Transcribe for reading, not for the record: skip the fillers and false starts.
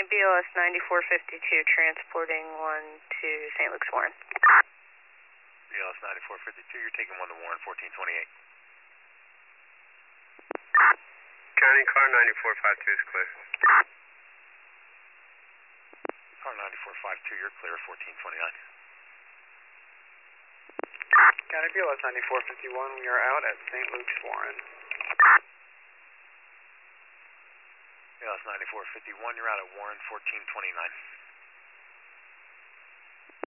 County BLS 9452, transporting 1 to St. Luke's Warren. BLS 9452, you're taking 1 to Warren, 1428. County car 9452 is clear. Car 9452, you're clear, 1429. County BLS 9451, we are out at St. Luke's Warren. BLS 9451, you're out at Warren, 1429.